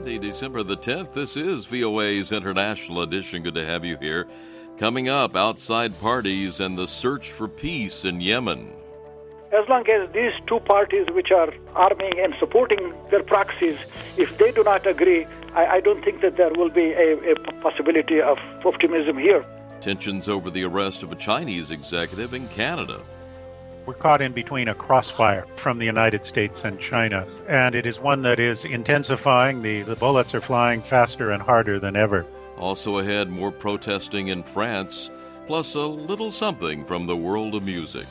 Monday, December the 10th. This is VOA's International Edition. Good to have you here. Coming up, outside parties and the search for peace in Yemen. As long as these two parties which are arming and supporting their proxies, if they do not agree, I don't think that there will be a possibility of optimism here. Tensions over the arrest of a Chinese executive in Canada. We're caught in between a crossfire from the United States and China, and it is one that is intensifying. The bullets are flying faster and harder than ever. Also ahead, more protesting in France, plus a little something from the world of music.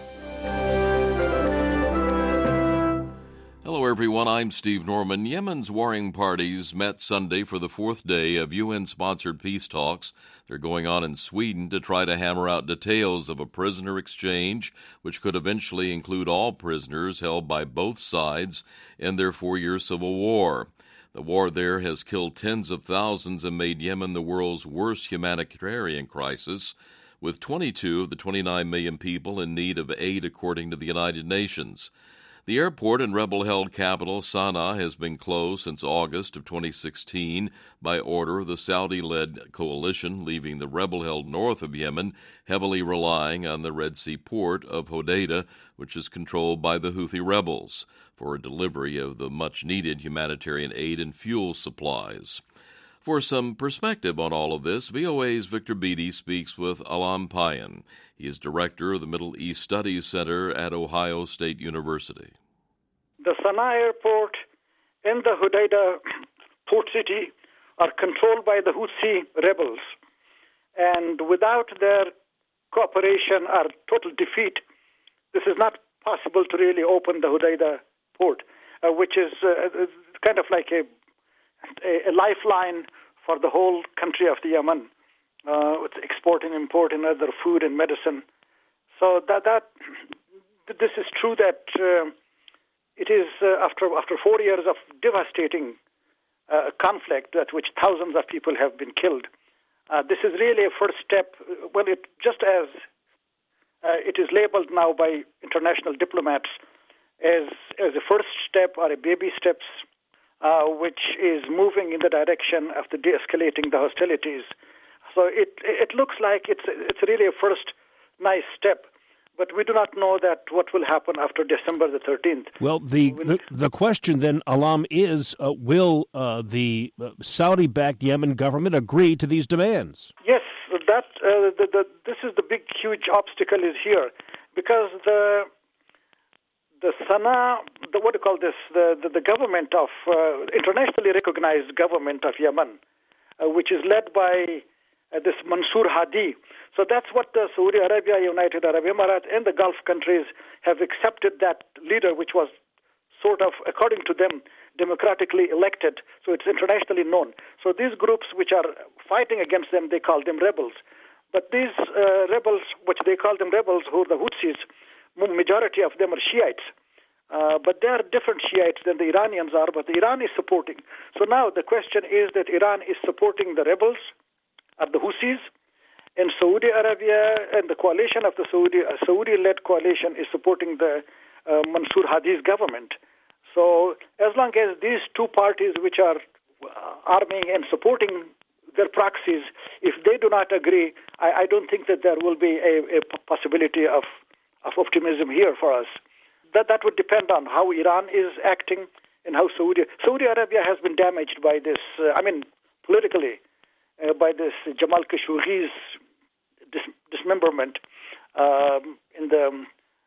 Hello, everyone. I'm Steve Norman. Yemen's warring parties met Sunday for the fourth day of UN-sponsored peace talks. They're going on in Sweden to try to hammer out details of a prisoner exchange, which could eventually include all prisoners held by both sides in their 4-year civil war. The war there has killed tens of thousands and made Yemen the world's worst humanitarian crisis, with 22 of the 29 million people in need of aid, according to the United Nations. The airport in rebel-held capital Sana'a has been closed since August of 2016 by order of the Saudi-led coalition, leaving the rebel-held north of Yemen heavily relying on the Red Sea port of Hodeidah, which is controlled by the Houthi rebels, for a delivery of the much-needed humanitarian aid and fuel supplies. For some perspective on all of this, VOA's Victor Beattie speaks with Alam Payan. He is director of the Middle East Studies Center at Ohio State University. The Sana'a airport and the Hodeidah port city are controlled by the Houthi rebels. And without their cooperation or total defeat, this is not possible to really open the Hodeidah port, which is kind of like a lifeline for the whole country of the Yemen, with export and import and other food and medicine. So this is true that it is after 4 years of devastating conflict, at which thousands of people have been killed. This is really a first step. Well, just as it is labeled now by international diplomats as a first step or a baby steps, which is moving in the direction of the de-escalating the hostilities. So it looks like it's really a first nice step, but we do not know that what will happen after December the 13th. Well, the question then, Alam, is will the Saudi-backed Yemen government agree to these demands? Yes, this is the big, huge obstacle is here, because the Sana'a, the government of, internationally recognized government of Yemen, which is led by this Mansour Hadi. So that's what the Saudi Arabia, United Arab Emirates, and the Gulf countries have accepted that leader, which was sort of, according to them, democratically elected. So it's internationally known. So these groups which are fighting against them, they call them rebels. But these rebels, which they call them rebels, who are the Houthis, majority of them are Shiites. But they are different Shiites than the Iranians are, but Iran is supporting. So now the question is that Iran is supporting the rebels, of the Houthis, and Saudi Arabia and the coalition of the Saudi-led coalition is supporting the Mansour Hadi's government. So as long as these two parties which are arming and supporting their proxies, if they do not agree, I don't think that there will be a possibility of optimism here for us. That would depend on how Iran is acting and how Saudi Arabia has been damaged by this, politically, by this Jamal Khashoggi's dismemberment in the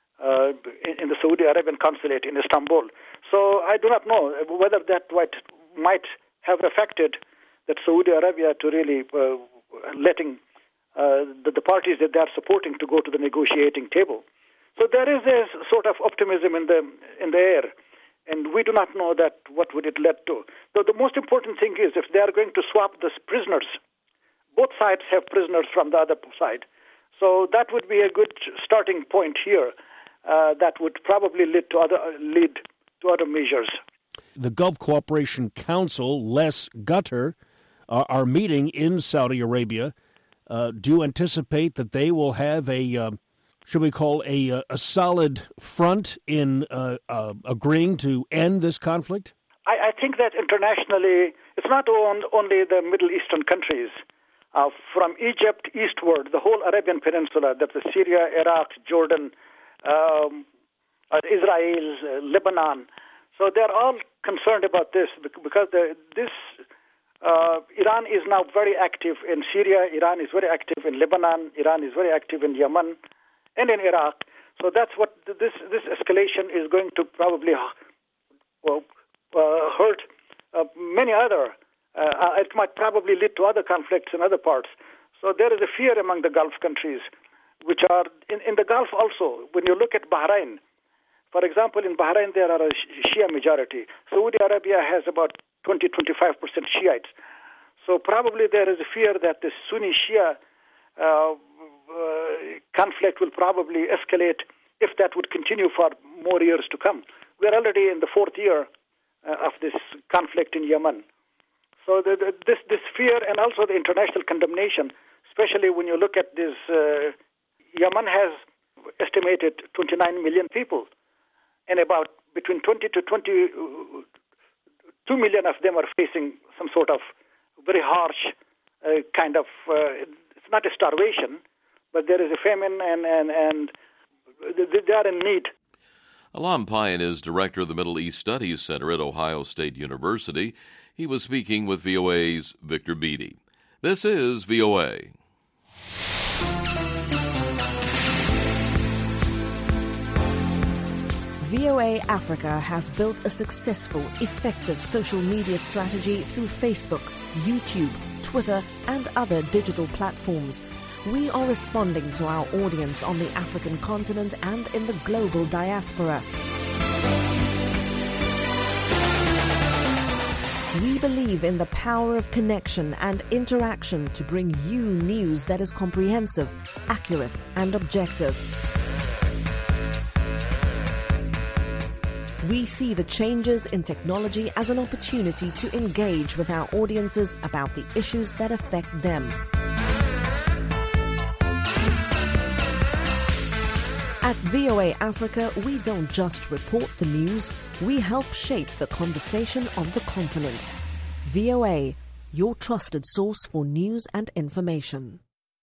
Saudi Arabian consulate in Istanbul. So I do not know whether that might have affected that Saudi Arabia to really letting the parties that they are supporting to go to the negotiating table. So there is a sort of optimism in the air, and we do not know that what would it lead to. The most important thing is if they are going to swap the prisoners, both sides have prisoners from the other side. So that would be a good starting point here. That would probably lead to other measures. The Gulf Cooperation Council, less Qatar, are meeting in Saudi Arabia. Do you anticipate that they will have a solid front in agreeing to end this conflict? I think that internationally, it's not only the Middle Eastern countries. From Egypt eastward, the whole Arabian Peninsula, that's Syria, Iraq, Jordan, Israel, Lebanon. So they're all concerned about this because Iran is now very active in Syria, Iran is very active in Lebanon, Iran is very active in Yemen and in Iraq. So that's what this escalation is going to probably hurt many other. It might probably lead to other conflicts in other parts. So there is a fear among the Gulf countries, which are in the Gulf also. When you look at Bahrain, for example, in Bahrain there are a Shia majority. Saudi Arabia has about 20-25% Shiites. So probably there is a fear that the Sunni-Shia conflict will probably escalate if that would continue for more years to come. We are already in the fourth year of this conflict in Yemen. So this fear and also the international condemnation, especially when you look at this, Yemen has estimated 29 million people, and about between 20 to 22 million of them are facing some sort of very harsh kind of, it's not a starvation, but there is a famine and they are in need. Alam Payam is director of the Middle East Studies Center at Ohio State University. He was speaking with VOA's Victor Beattie. This is VOA. VOA Africa has built a successful, effective social media strategy through Facebook, YouTube, Twitter, and other digital platforms. We are responding to our audience on the African continent and in the global diaspora. We believe in the power of connection and interaction to bring you news that is comprehensive, accurate, and objective. We see the changes in technology as an opportunity to engage with our audiences about the issues that affect them. At VOA Africa, we don't just report the news, we help shape the conversation on the continent. VOA, your trusted source for news and information.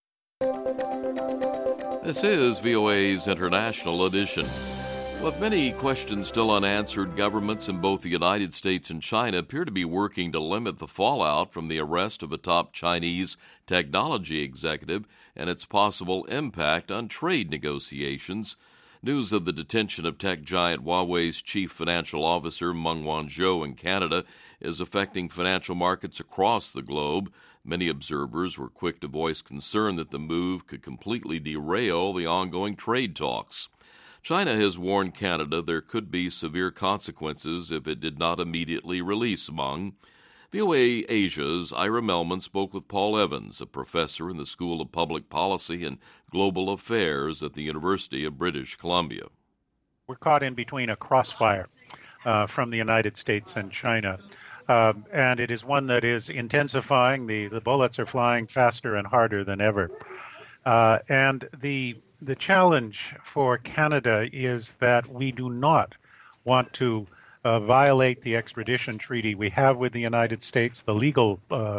This is VOA's International Edition. With many questions still unanswered, governments in both the United States and China appear to be working to limit the fallout from the arrest of a top Chinese technology executive and its possible impact on trade negotiations. News of the detention of tech giant Huawei's chief financial officer Meng Wanzhou in Canada is affecting financial markets across the globe. Many observers were quick to voice concern that the move could completely derail the ongoing trade talks. China has warned Canada there could be severe consequences if it did not immediately release Meng. VOA Asia's Ira Melman spoke with Paul Evans, a professor in the School of Public Policy and Global Affairs at the University of British Columbia. We're caught in between a crossfire from the United States and China. And it is one that is intensifying. The bullets are flying faster and harder than ever. And the challenge for Canada is that we do not want to violate the extradition treaty we have with the United States, the legal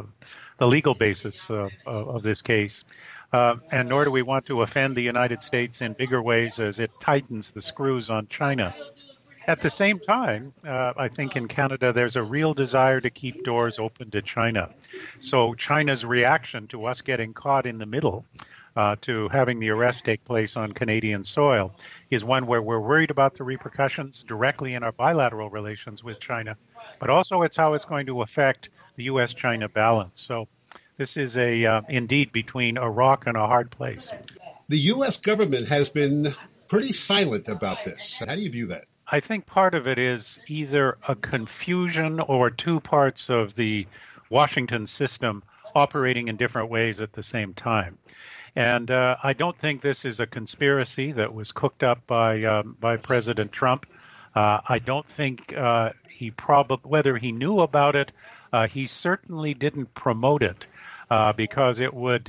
basis of this case, and nor do we want to offend the United States in bigger ways as it tightens the screws on China. At the same time, I think in Canada there's a real desire to keep doors open to China. So China's reaction to us getting caught in the middle, to having the arrest take place on Canadian soil, is one where we're worried about the repercussions directly in our bilateral relations with China, but also it's how it's going to affect the U.S.-China balance. So this is indeed between a rock and a hard place. The U.S. government has been pretty silent about this. How do you view that? I think part of it is either a confusion or two parts of the Washington system operating in different ways at the same time. And I don't think this is a conspiracy that was cooked up by President Trump. I don't think whether he knew about it, he certainly didn't promote it because it would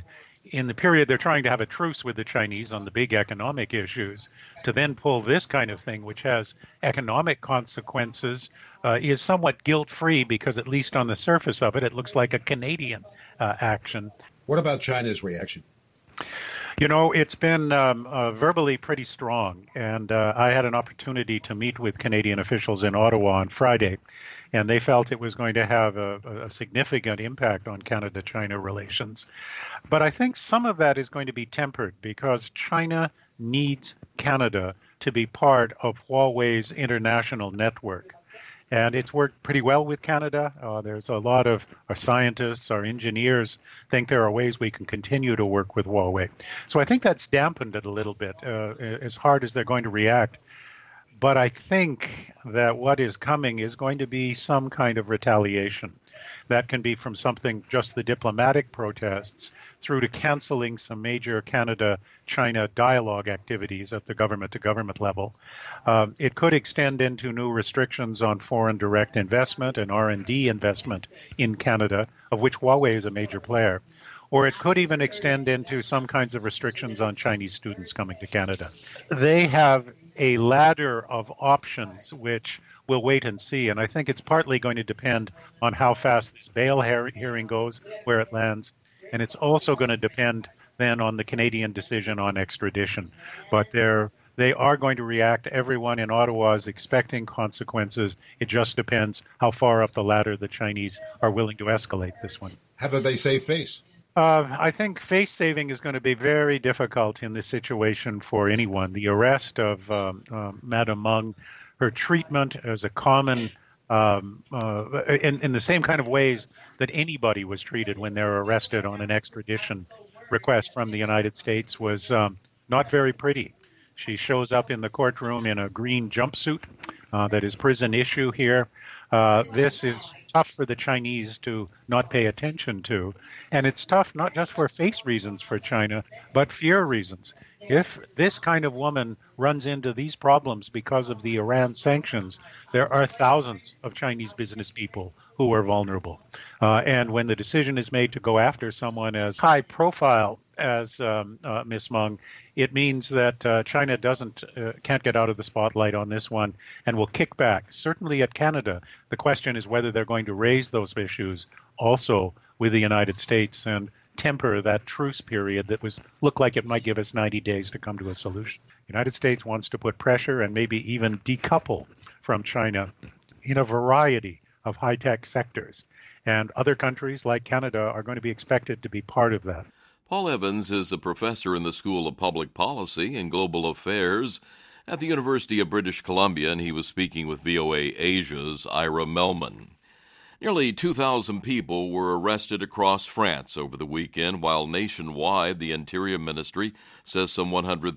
in the period they're trying to have a truce with the Chinese on the big economic issues, to then pull this kind of thing, which has economic consequences, is somewhat guilt-free because at least on the surface of it, it looks like a Canadian action. What about China's reaction? You know, it's been verbally pretty strong, and I had an opportunity to meet with Canadian officials in Ottawa on Friday, and they felt it was going to have a significant impact on Canada-China relations. But I think some of that is going to be tempered because China needs Canada to be part of Huawei's international network. And it's worked pretty well with Canada. There's a lot of our scientists, our engineers think there are ways we can continue to work with Huawei. So I think that's dampened it a little bit, as hard as they're going to react. But I think that what is coming is going to be some kind of retaliation. That can be from something just the diplomatic protests through to canceling some major Canada-China dialogue activities at the government-to-government level. It could extend into new restrictions on foreign direct investment and R&D investment in Canada, of which Huawei is a major player. Or it could even extend into some kinds of restrictions on Chinese students coming to Canada. They have a ladder of options which we'll wait and see. And I think it's partly going to depend on how fast this bail hearing goes, where it lands. And it's also going to depend then on the Canadian decision on extradition. But they are going to react. Everyone in Ottawa is expecting consequences. It just depends how far up the ladder the Chinese are willing to escalate this one. How do they save face? I think face saving is going to be very difficult in this situation for anyone. The arrest of Madame Meng, her treatment as a common, in the same kind of ways that anybody was treated when they were arrested on an extradition request from the United States, was not very pretty. She shows up in the courtroom in a green jumpsuit that is prison issue here. This is tough for the Chinese to not pay attention to. And it's tough not just for face reasons for China, but fear reasons. If this kind of woman runs into these problems because of the Iran sanctions, there are thousands of Chinese business people who are vulnerable. And when the decision is made to go after someone as high profile as Ms. Meng, it means that China can't get out of the spotlight on this one and will kick back. Certainly at Canada, the question is whether they're going to raise those issues also with the United States and temper that truce period that looked like it might give us 90 days to come to a solution. The United States wants to put pressure and maybe even decouple from China in a variety of high-tech sectors. And other countries like Canada are going to be expected to be part of that. Paul Evans is a professor in the School of Public Policy and Global Affairs at the University of British Columbia, and he was speaking with VOA Asia's Ira Melman. Nearly 2,000 people were arrested across France over the weekend, while nationwide the Interior Ministry says some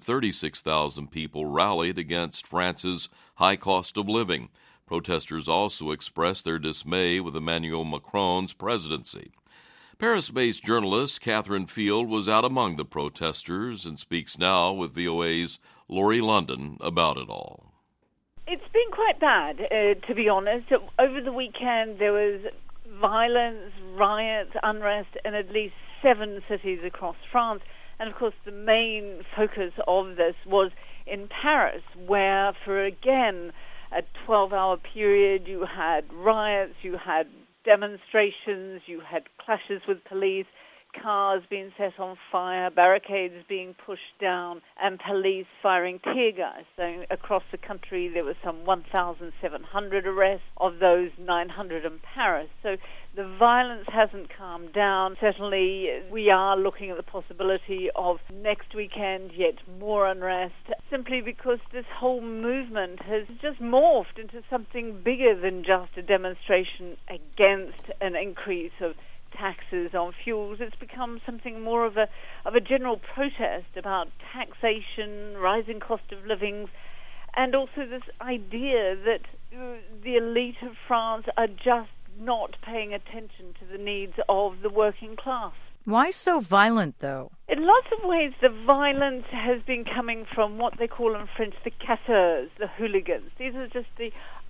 136,000 people rallied against France's high cost of living. Protesters also expressed their dismay with Emmanuel Macron's presidency. Paris-based journalist Catherine Field was out among the protesters and speaks now with VOA's Laurie London about it all. It's been quite bad, to be honest. Over the weekend, there was violence, riots, unrest in at least 7 cities across France. And, of course, the main focus of this was in Paris, where, for, again, a 12-hour period, you had riots, you had demonstrations, you had clashes with police, cars being set on fire, barricades being pushed down, and police firing tear gas. So across the country, there were some 1,700 arrests, of those 900 in Paris. So the violence hasn't calmed down. Certainly, we are looking at the possibility of next weekend yet more unrest, simply because this whole movement has just morphed into something bigger than just a demonstration against an increase of taxes on fuels. It's become something more of a general protest about taxation, rising cost of living, and also this idea that the elite of France are just not paying attention to the needs of the working class. Why so violent, though? In lots of ways, the violence has been coming from what they call in French the casseurs, the hooligans. These are just the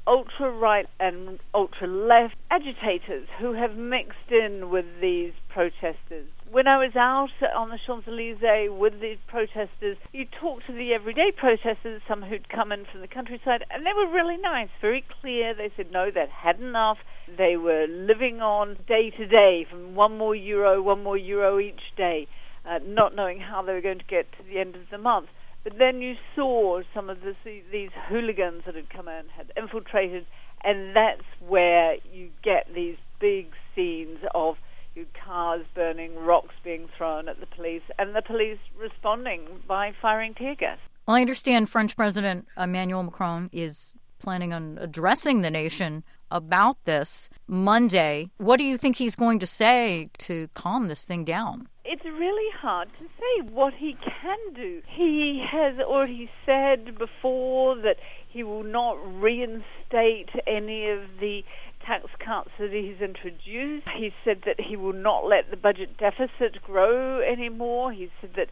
ultra-right and ultra-left agitators who have mixed in with these protesters. When I was out on the Champs-Élysées with these protesters, you talked to the everyday protesters, some who'd come in from the countryside, and they were really nice, very clear. They said, no, they'd had enough. They were living on day to day, from one more euro each day, not knowing how they were going to get to the end of the month. But then you saw some of these hooligans that had come in, had infiltrated, and that's where you get these big scenes of cars burning, rocks being thrown at the police, and the police responding by firing tear gas. Well, I understand French President Emmanuel Macron is planning on addressing the nation about this Monday. What do you think he's going to say to calm this thing down? It's really hard to say what he can do. He has already said before that he will not reinstate any of the tax cuts that he's introduced. He said that he will not let the budget deficit grow anymore. He said that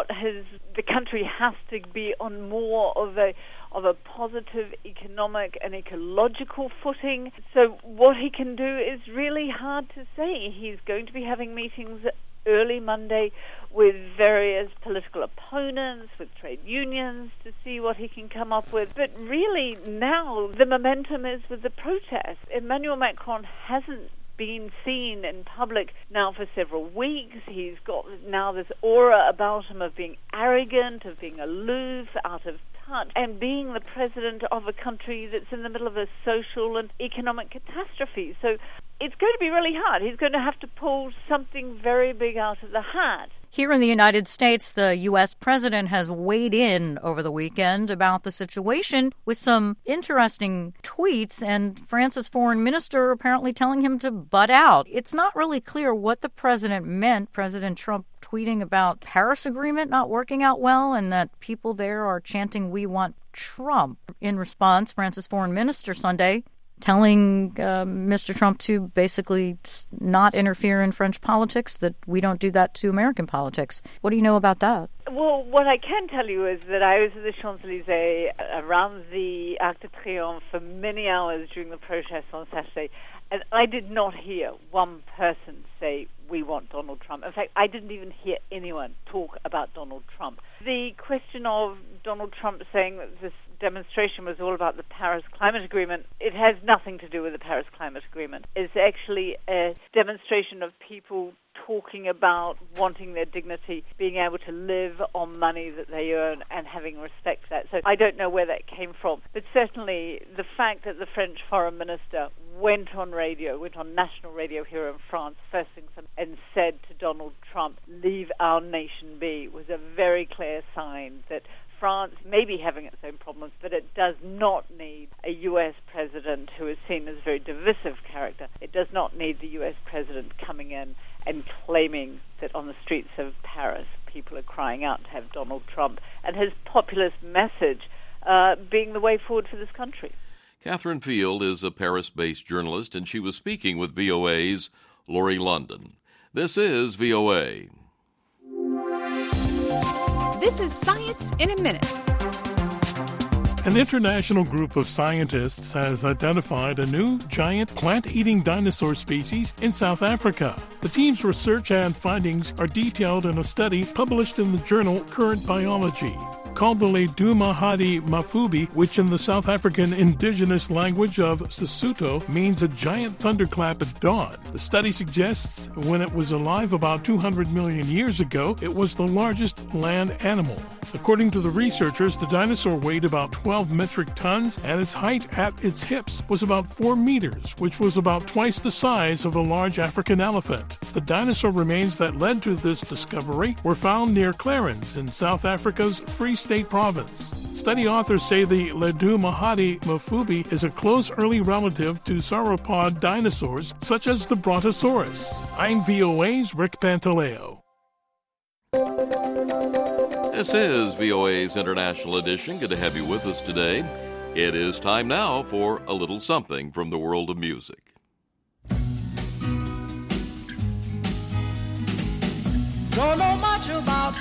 the country has to be on more of a positive economic and ecological footing. So what he can do is really hard to say. He's going to be having meetings early Monday with various political opponents, with trade unions, to see what he can come up with. But really now the momentum is with the protests. Emmanuel Macron hasn't been seen in public now for several weeks. He's got now this aura about him of being arrogant, of being aloof, out of touch, and being the president of a country that's in the middle of a social and economic catastrophe. So it's going to be really hard. He's going to have to pull something very big out of the hat. Here in the United States, the U.S. president has weighed in over the weekend about the situation with some interesting tweets, and France's foreign minister apparently telling him to butt out. It's not really clear what the president meant. President Trump tweeting about Paris Agreement not working out well and that people there are chanting, "We want Trump." In response, France's foreign minister Sunday telling Mr. Trump to basically not interfere in French politics, that we don't do that to American politics. What do you know about that? Well, what I can tell you is that I was at the Champs-Élysées around the Arc de Triomphe for many hours during the protests on Saturday, and I did not hear one person say, "We want Donald Trump." In fact, I didn't even hear anyone talk about Donald Trump. The question of Donald Trump saying that this demonstration was all about the Paris Climate Agreement, it has nothing to do with the Paris Climate Agreement. It's actually a demonstration of people talking about wanting their dignity, being able to live on money that they earn and having respect for that. So I don't know where that came from. But certainly the fact that the French foreign minister went on national radio here in France, first thing, and said to Donald Trump, "Leave our nation be," was a very clear sign that France may be having its own problems, but it does not need a U.S. president who is seen as a very divisive character. It does not need the U.S. president coming in and claiming that on the streets of Paris people are crying out to have Donald Trump and his populist message being the way forward for this country. Catherine Field is a Paris-based journalist, and she was speaking with VOA's Lori London. This is VOA. This is Science in a Minute. An international group of scientists has identified a new giant plant-eating dinosaur species in South Africa. The team's research and findings are detailed in a study published in the journal Current Biology. Called the Ledumahadi Mafubi, which in the South African indigenous language of Sesotho means a giant thunderclap at dawn. The study suggests when it was alive about 200 million years ago, it was the largest land animal. According to the researchers, the dinosaur weighed about 12 metric tons, and its height at its hips was about 4 meters, which was about twice the size of a large African elephant. The dinosaur remains that led to this discovery were found near Clarens in South Africa's Free State Province. Study authors say the Ledumahadi Mafubi is a close early relative to sauropod dinosaurs such as the Brontosaurus. I'm VOA's Rick Pantaleo. This is VOA's International Edition. Good to have you with us today. It is time now for a little something from the world of music. Don't know much about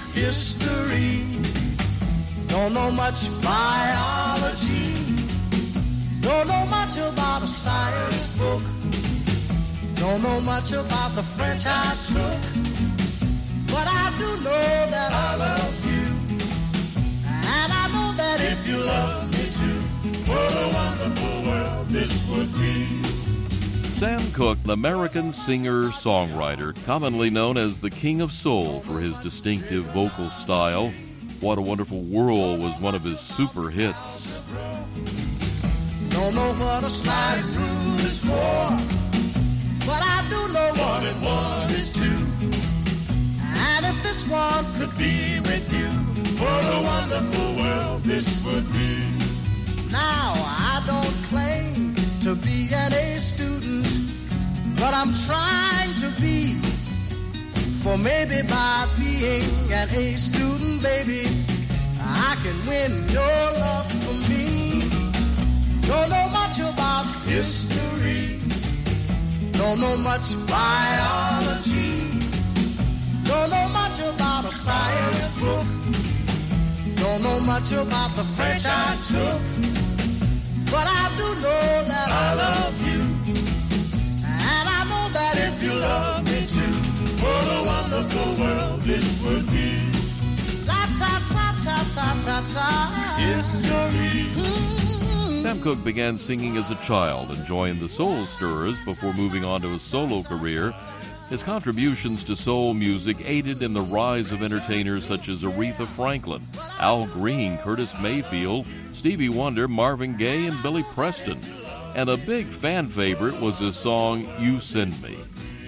history. Don't know much biology. Don't know much about a science book. Don't know much about the French I took. But I do know that I love you. And I know that if you love me too, what a wonderful world this would be. Sam Cooke, an American singer-songwriter, commonly known as the King of Soul for his distinctive vocal style. What a Wonderful World was one of his super hits. Don't know what a sliding rule is for, but I do know 1 and 1 is 2. And if this one could be with you, what a wonderful world this would be. Now, I don't claim to be an A student, but I'm trying to be. For maybe by being an A student, baby, I can win your love for me. Don't know much about history. Don't know much biology. Don't know much about a science book. Don't know much about the French I took. But I do know that I love you. And I know that if you love me too, what a wonderful world this would be. La-ta-ta-ta-ta-ta-ta. History. Sam Cooke began singing as a child and joined the Soul Stirrers before moving on to a solo career. His contributions to soul music aided in the rise of entertainers such as Aretha Franklin, Al Green, Curtis Mayfield, Stevie Wonder, Marvin Gaye, and Billy Preston. And a big fan favorite was his song, You Send Me.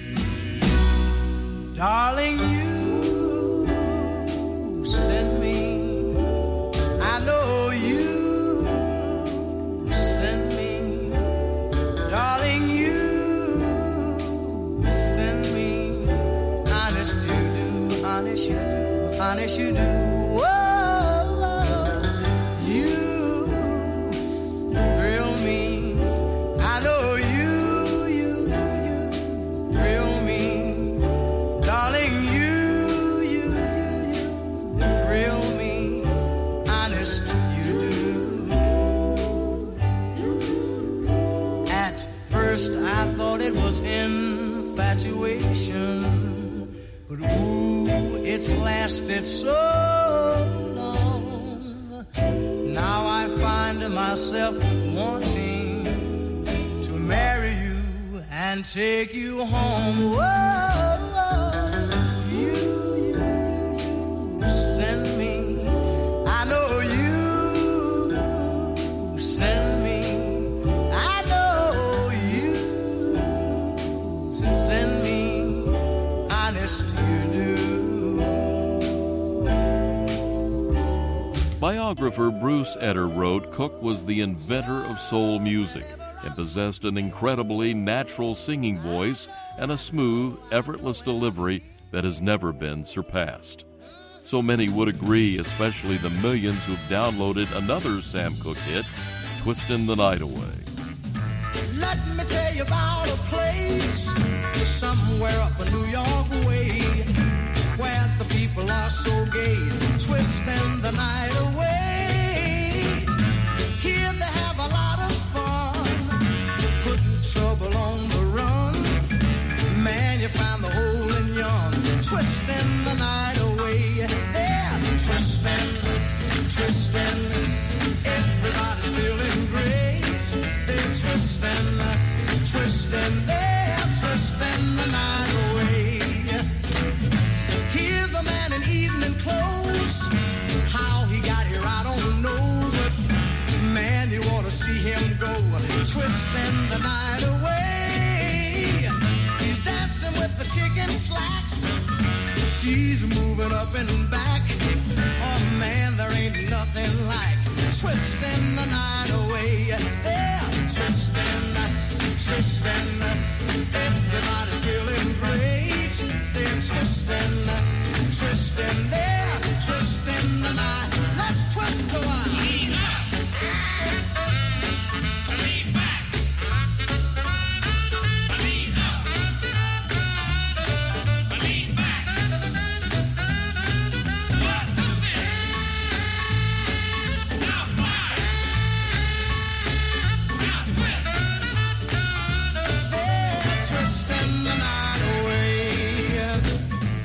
Darling, you send me. I know you send me. Darling, you send me. Honest you do, honest you do, honest you do. Whoa, you thrill me. I know you thrill me. Darling, you thrill me. Honest you do. At first I thought it was infatuation, but ooh, it's lasted so long. Now I find myself wanting to marry you and take you home. Whoa, you send me. I know you send me. I know you send me. Honest you do. Biographer Bruce Etter wrote Cooke was the inventor of soul music and possessed an incredibly natural singing voice and a smooth, effortless delivery that has never been surpassed. So many would agree, especially the millions who've downloaded another Sam Cooke hit, Twistin' the Night Away. Let me tell you about a place somewhere up in New York way, where the people are so gay, twisting the night away. Here they have a lot of fun, putting trouble on the run. Man, you find the whole and young, twisting the night away. They're twisting, everybody's feeling great. They're twisting, they're twisting the night away. Here's a man in evening clothes. How he got here, I don't know, but man, you ought to see him go, twisting the night away. He's dancing with the chicken slacks. She's moving up and back. Oh man, there ain't nothing like twisting the night away. They're twisting, everybody's feeling great. They're twisting, they're twisting the night. Let's twist the one. Lean up. Lean back. Lean up. Lean back. What does it? Now fly. Now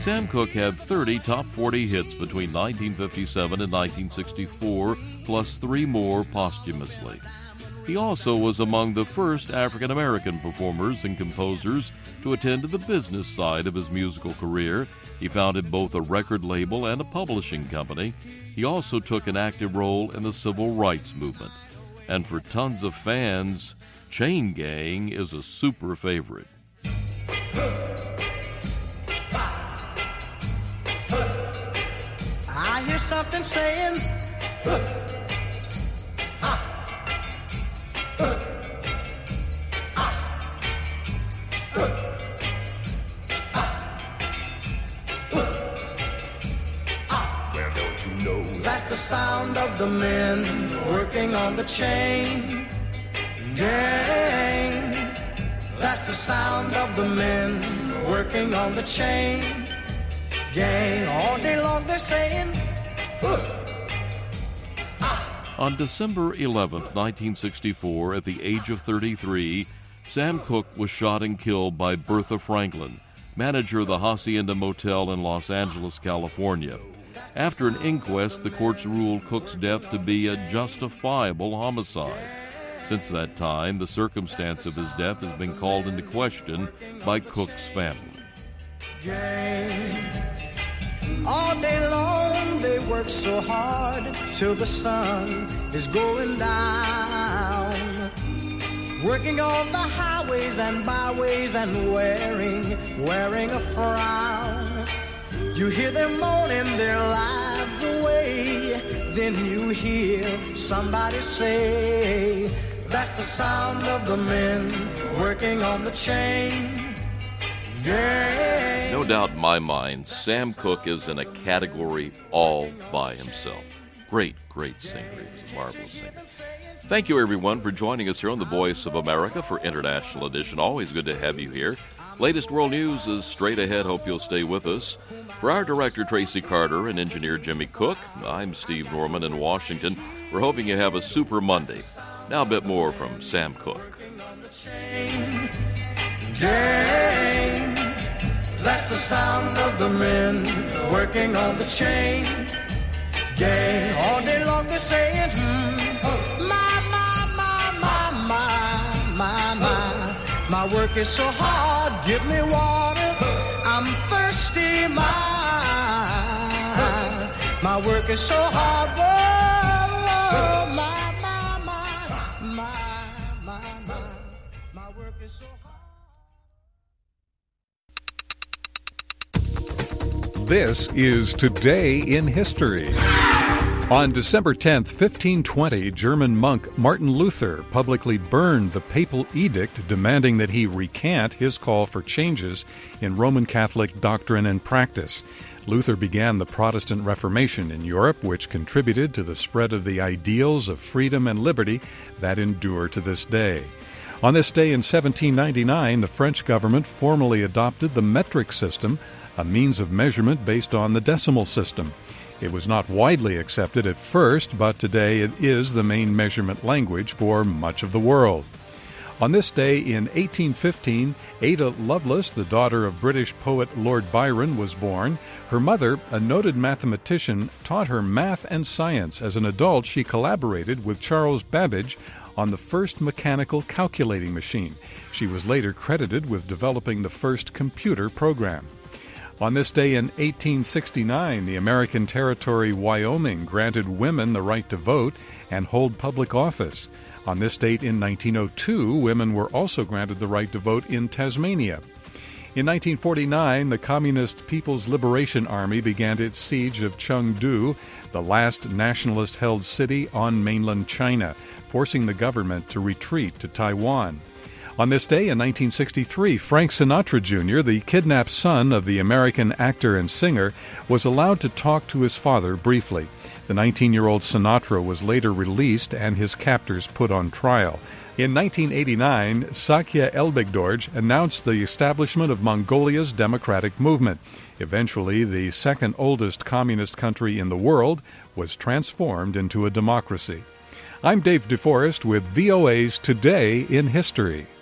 Sam Cooke had 30 top 40 hits between 1957 and 1964, plus 3 more posthumously. He also was among the first African-American performers and composers to attend to the business side of his musical career. He founded both a record label and a publishing company. He also took an active role in the civil rights movement. And for tons of fans, Chain Gang is a super favorite. I hear something saying, well, don't you know that's the sound of the men working on the chain gang. That's the sound of the men working on the chain gang. All day long they're saying, On December 11th, 1964, at the age of 33, Sam Cooke was shot and killed by Bertha Franklin, manager of the Hacienda Motel in Los Angeles, California. After an inquest, the courts ruled Cooke's death to be a justifiable homicide. Since that time, the circumstance of his death has been called into question by Cooke's family. All day long they work so hard till the sun is going down, working on the highways and byways and wearing a frown. You hear them moaning their lives away, then you hear somebody say, that's the sound of the men working on the chain. No doubt in my mind, Sam Cooke is in a category all by himself. Great singer. He was a marvelous singer. Thank you, everyone, for joining us here on the Voice of America for International Edition. Always good to have you here. Latest world news is straight ahead. Hope you'll stay with us. For our director, Tracy Carter, and engineer Jimmy Cook, I'm Steve Norman in Washington. We're hoping you have a super Monday. Now a bit more from Sam Cooke. Gang, that's the sound of the men working on the chain gang. All day long they're saying, my work is so hard, give me water, I'm thirsty, my work is so hard, whoa, my work is so hard. This is Today in History. On December 10th, 1520, German monk Martin Luther publicly burned the papal edict demanding that he recant his call for changes in Roman Catholic doctrine and practice. Luther began the Protestant Reformation in Europe, which contributed to the spread of the ideals of freedom and liberty that endure to this day. On this day in 1799, the French government formally adopted the metric system, a means of measurement based on the decimal system. It was not widely accepted at first, but today it is the main measurement language for much of the world. On this day in 1815, Ada Lovelace, the daughter of British poet Lord Byron, was born. Her mother, a noted mathematician, taught her math and science. As an adult, she collaborated with Charles Babbage on the first mechanical calculating machine. She was later credited with developing the first computer program. On this day in 1869, the American territory Wyoming granted women the right to vote and hold public office. On this date in 1902, women were also granted the right to vote in Tasmania. In 1949, the Communist People's Liberation Army began its siege of Chengdu, the last nationalist-held city on mainland China, forcing the government to retreat to Taiwan. On this day in 1963, Frank Sinatra Jr., the kidnapped son of the American actor and singer, was allowed to talk to his father briefly. The 19-year-old Sinatra was later released and his captors put on trial. In 1989, Sakya Elbegdorj announced the establishment of Mongolia's democratic movement. Eventually, the second oldest communist country in the world was transformed into a democracy. I'm Dave DeForest with VOA's Today in History.